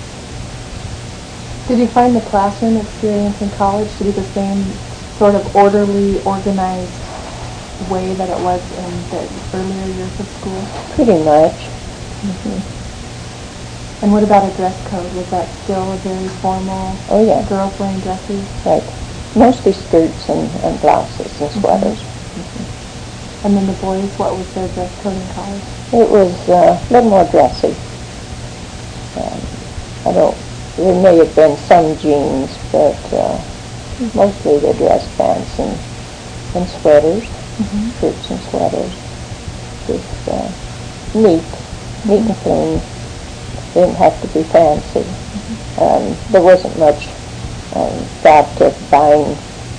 Did you find the classroom experience in college to be the same sort of orderly, organized way that it was in the earlier years of school? Pretty much. Mm-hmm. And what about a dress code? Was that still a very formal? Oh, yeah. Girls wearing dresses? Right. Mostly skirts and, and blouses and sweaters. Mm-hmm. Mm-hmm. And then the boys, what was their dress code in college? It was uh, a little more dressy. Um, I don't There may have been some jeans, but uh, mostly the dress pants and, and sweaters, mm-hmm. shirts and sweaters. Just uh, neat, neat and clean. Didn't have to be fancy. Mm-hmm. Um, there wasn't much um, thought of buying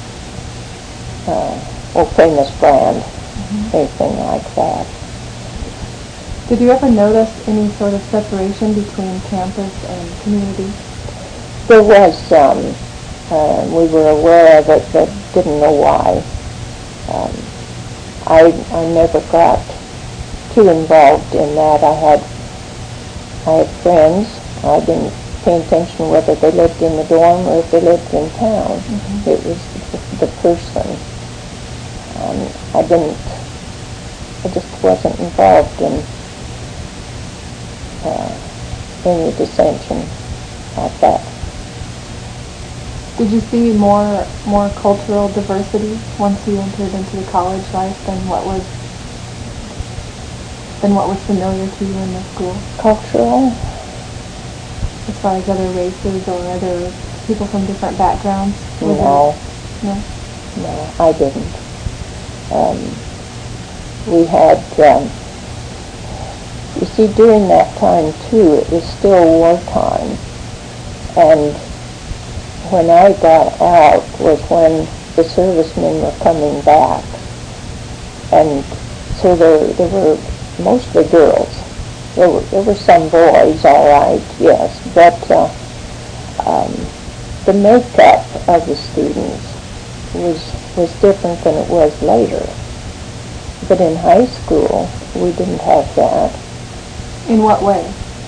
uh, a famous brand, mm-hmm. anything like that. Did you ever notice any sort of separation between campus and community? There was some. Uh, we were aware of it, but didn't know why. Um, I I never got too involved in that. I had I had friends. I didn't pay attention whether they lived in the dorm or if they lived in town. Mm-hmm. It was the, the person. Um, I didn't. I just wasn't involved in uh, any dissension like that. Did you see more more cultural diversity once you entered into the college life than what was than what was familiar to you in the school? Cultural? as far as other races or other people from different backgrounds? Was No. it- No? No, I didn't. Um, we had, um, you see, during that time, too, it was still wartime. And when I got out was when the servicemen were coming back. And so there, there were mostly girls. There were, there were some boys, all right, yes, but uh, um, the makeup of the students was was different than it was later. But in high school, we didn't have that. In what way?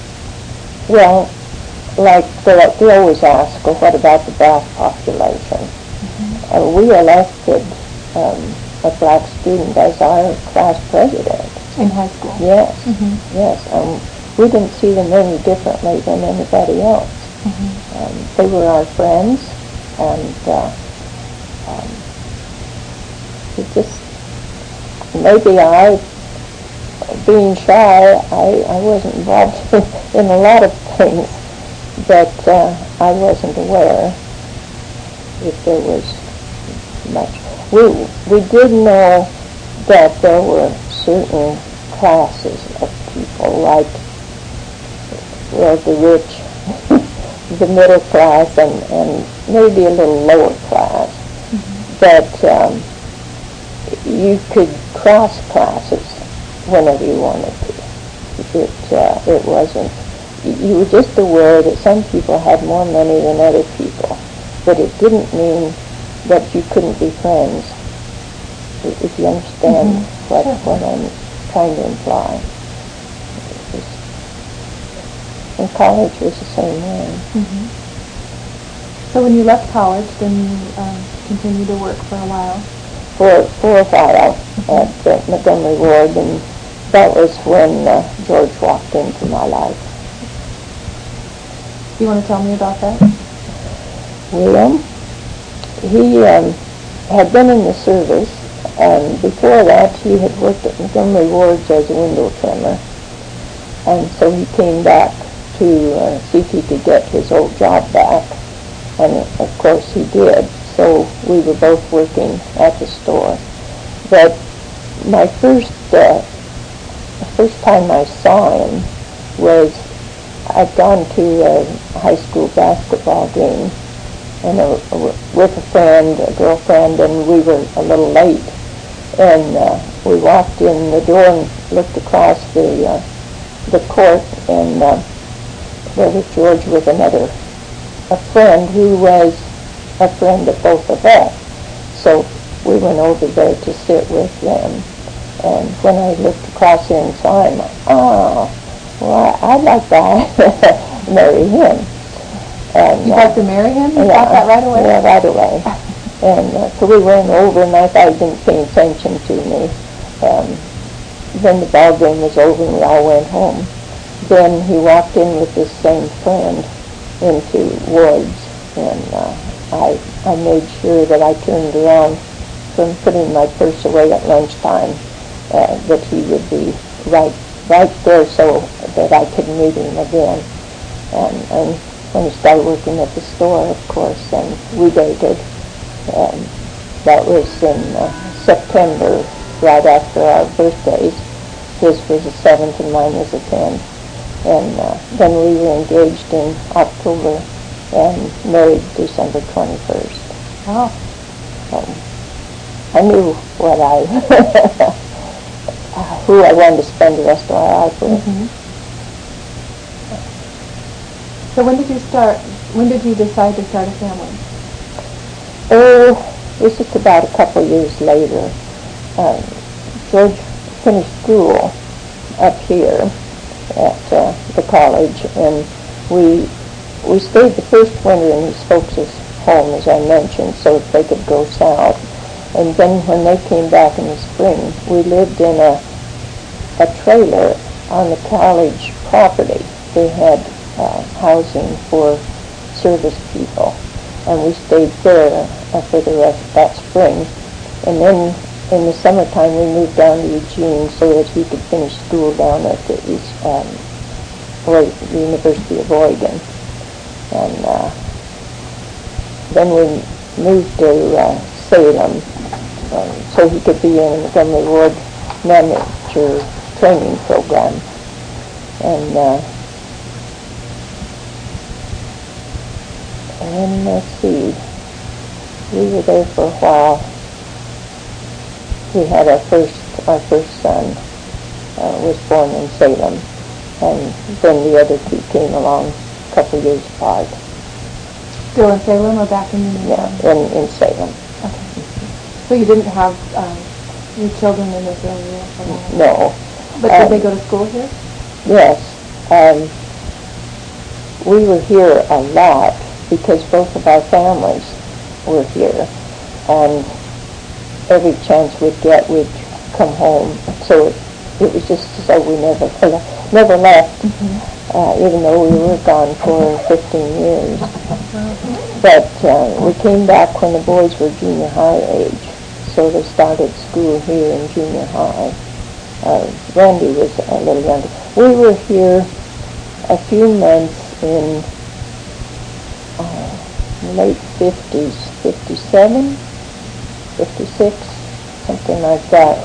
Well, like they, they always ask, well, what about the black population? Mm-hmm. Uh, we elected um, a black student as our class president. In high school? Yes, Mm-hmm. yes. Um, we didn't see them any differently than anybody else. Mm-hmm. Um, they were our friends, and uh, um, it just, maybe I, being shy, I, I wasn't involved in a lot of things, but uh, I wasn't aware if there was much. We, we did know that there were certain classes of people, like, well, the rich, the middle class, and, and maybe a little lower class. Mm-hmm. But um, you could cross classes whenever you wanted to. It, uh, it wasn't, you were just aware that some people had more money than other people, but it didn't mean that you couldn't be friends, if you understand mm-hmm. what, sure. what I'm trying to imply. Was, and college was the same way. Mm-hmm. So when you left college, then you um, continued to work for a while? For, for a while at uh, Montgomery Ward, and that was when uh, George walked into my life. You want to tell me about that? William, he um, had been in the service, and before that he had worked at Montgomery Ward's as a window trimmer, and so he came back to uh, see if he could get his old job back, and of course he did. So we were both working at the store. But my first, uh, the first time I saw him was I'd gone to a high school basketball game, and a, a, with a friend, a girlfriend, and we were a little late. And uh, we walked in the door and looked across the uh, the court, and uh, there was George with another, a friend who was a friend of both of us. So we went over there to sit with them. And when I looked across here and saw him, oh, well, I'd like to marry him. And, You'd uh, like to marry him? You yeah, thought that right away? Yeah, right away. And uh, so we went over, and I thought he didn't pay attention to me. Um, then the ball game was over, and we all went home. Then he walked in with this same friend into Ward's, and uh, I, I made sure that I turned around from putting my purse away at lunchtime, uh, that he would be right right there so that I could meet him again. And, and when he started working at the store, of course, and we dated. Um, that was in uh, September, right after our birthdays. His was the seventh and mine was the tenth. And uh, then we were engaged in October and married December twenty-first. Oh. So I knew what I, who I wanted to spend the rest of our life with. Mm-hmm. So when did you start, when did you decide to start a family? Oh, it was just about a couple years later. Um, George finished school up here at uh, the college, and we we stayed the first winter in his folks' home, as I mentioned, so that they could go south. And then when they came back in the spring, we lived in a a trailer on the college property. They had uh, housing for service people, and we stayed there uh, for the rest of that spring. And then in the summertime, we moved down to Eugene so that he could finish school down at the East, um, or the University of Oregon. And uh, then we moved to uh, Salem, um, so he could be in the Montgomery Ward manager training program. And uh, and let's see, we were there for a while. We had our first our first son uh, was born in Salem, and then the other two came along a couple years apart. Still in Salem or back in Union Yeah, County? in, in Salem. Okay. So you didn't have um, your children in this area for long? No. But um, did they go to school here? Yes. Um, we were here a lot because both of our families were here, and every chance we'd get, we'd come home. So it, it was just so we never never left, mm-hmm. uh, even though we were gone for fifteen years. Mm-hmm. But uh, we came back when the boys were junior high age, so they started school here in junior high. Uh, Randy was a little younger. We were here a few months in uh, late fifties, fifty-seven, fifty-six, something like that.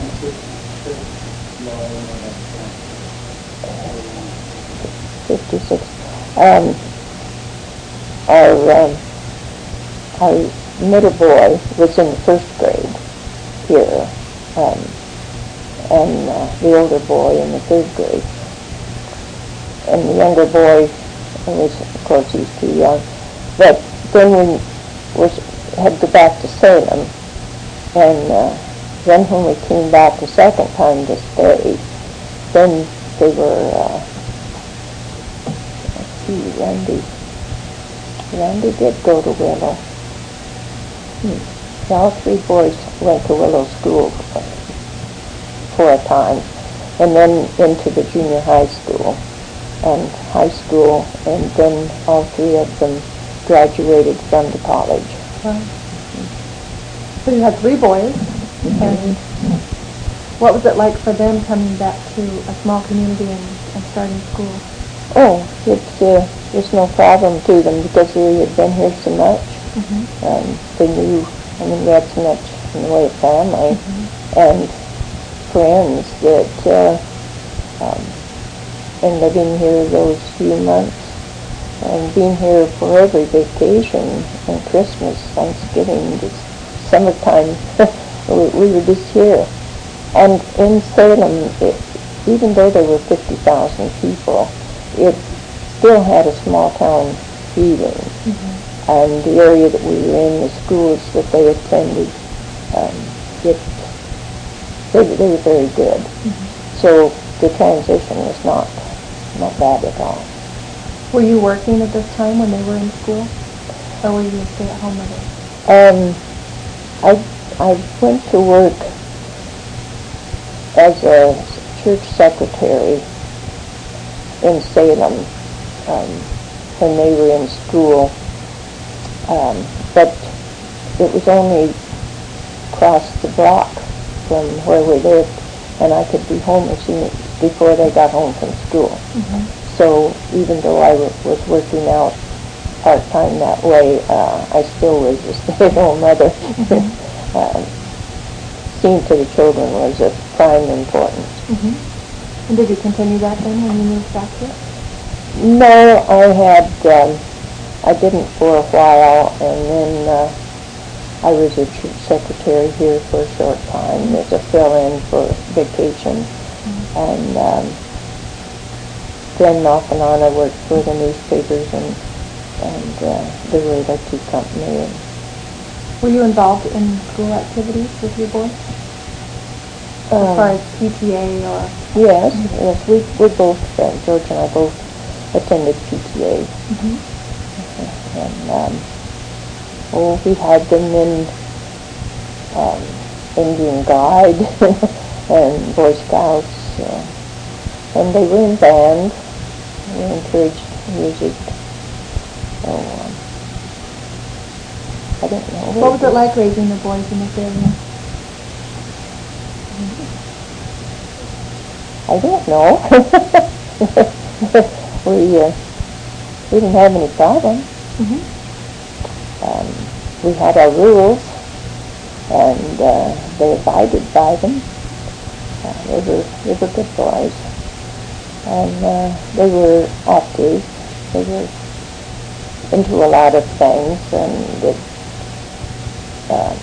fifty-six. Um, our, um, our middle boy was in the first grade here, um, and uh, the older boy in the third grade. And the younger boy was, of course, he's too young. But then we was, had to go back to Salem, and uh, then when we came back the second time to stay, then they were, uh, let's see, Randy, Randy did go to Willow. Hmm. All three boys went to Willow School for a time, and then into the junior high school and high school, and then all three of them graduated from the college. Wow. So you had three boys, mm-hmm. and what was it like for them coming back to a small community and, and starting school? Oh, it's uh, it's no problem to them because we had been here so much. Mm-hmm. Um, they knew, I mean, we had so much in the way of family mm-hmm. and friends that, uh, um, and living here those few months and being here for every vacation and Christmas, Thanksgiving, just summertime, we, we were just here. And in Salem, it, even though there were fifty thousand people, it still had a small town feeling. Mm-hmm. And the area that we were in, the schools that they attended, um, it, they, they were very good. Mm-hmm. So the transition was not not bad at all. Were you working at this time when they were in school, or were you a stay-at-home mother? Um, I I went to work as a church secretary in Salem um, when they were in school, um, but it was only across the block from where we lived, and I could be home as soon as before they got home from school. Mm-hmm. So even though I w- was working out part-time that way, uh, I still was a stay-at-home mother. Mm-hmm. uh, seeing to the children was of prime importance. Mm-hmm. And did you continue that then when you moved back here? No, I had, um, I didn't for a while, and then uh, I was a church secretary here for a short time as a fill-in for vacation. Mm-hmm. And um, then off and on I worked for the newspapers and, and uh, the Radar Two Company. And were you involved in school activities with your boys? Um, as far as P T A or? Yes, mm-hmm. yes, we, we both, uh, George and I both attended P T A. Mm-hmm. And, um, oh, we had them in um, Indian Guide and Boy Scouts, uh, and they were in band. We encouraged music. Oh, um, I don't know. What was it like raising the boys in this area? I don't know. we uh, we didn't have any problems. Mm-hmm. Um, we had our rules, and uh, they abided by them. Uh, they were they were good boys, and uh, they were active. They were into a lot of things, and it, um,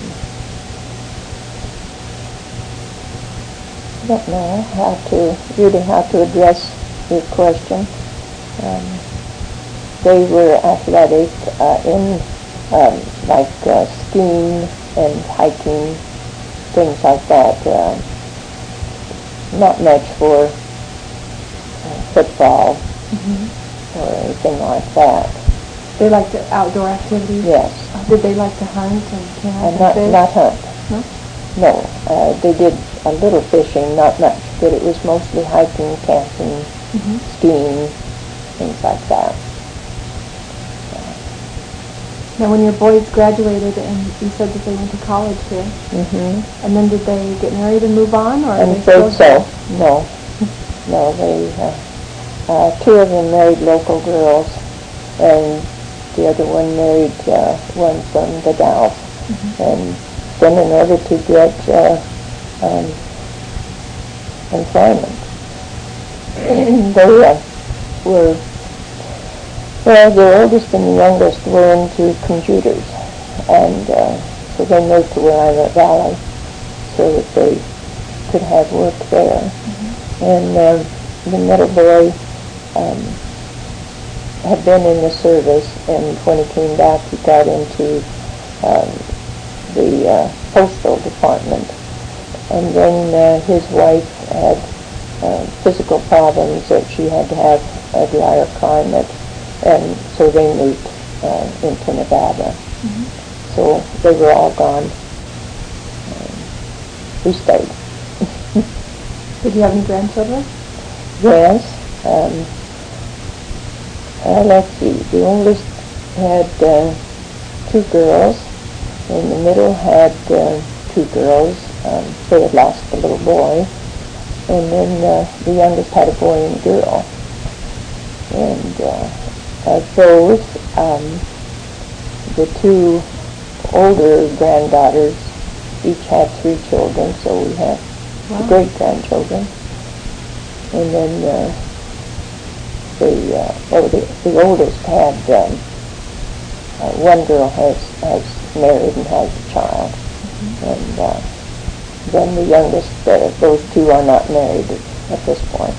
I don't know how to really how to address your question. Um, they were athletic uh, in um, like uh, skiing and hiking, things like that. Uh, not much for uh, football Mm-hmm. or anything like that. They liked the outdoor activities? Yes. Uh, did they like to hunt and camp And and not fish? not hunt. No? No. Uh, they did a little fishing, not much, but it was mostly hiking, camping, Mm-hmm. skiing, things like that. Now, when your boys graduated, and you said that they went to college here, Mm-hmm. and then did they get married and move on, or are I'm they afraid still so. No. No, they, uh, uh, two of them married local girls, and the other one married uh, one from the Dalles. Mm-hmm. And then in order to get uh, um, employment, they uh, were, well, the oldest and the youngest were into computers, and uh, so they moved to Willamette Valley so that they could have work there. Mm-hmm. And uh, the middle boy um, had been in the service, and when he came back, he got into um, the uh, postal department. And then uh, his wife had uh, physical problems that she had to have a drier climate, and so they moved uh, into Nevada. Mm-hmm. So they were all gone. Um, we stayed. Did you have any grandchildren? Yes. Um, uh, let's see. The oldest had uh, two girls. In the middle had uh, two girls. Um, they had lost the little boy. And then uh, the youngest had a boy and a girl. And uh, of those, um, the two older granddaughters each had three children, so we have Wow. great-grandchildren. And then uh, the, uh, oh, the the oldest had, um, uh, one girl has, has married and has a child. Mm-hmm. And uh, then the youngest, uh, those two are not married at, at this point.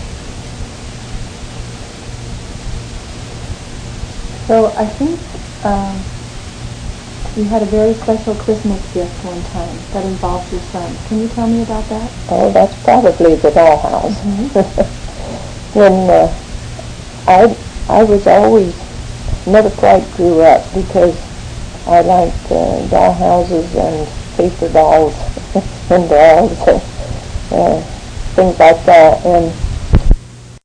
So I think um, you had a very special Christmas gift one time that involved your son. Can you tell me about that? Oh, that's probably the dollhouse. Mm-hmm. When uh, I I was always, never quite grew up because I liked uh, dollhouses and paper dolls and dolls and uh, things like that. And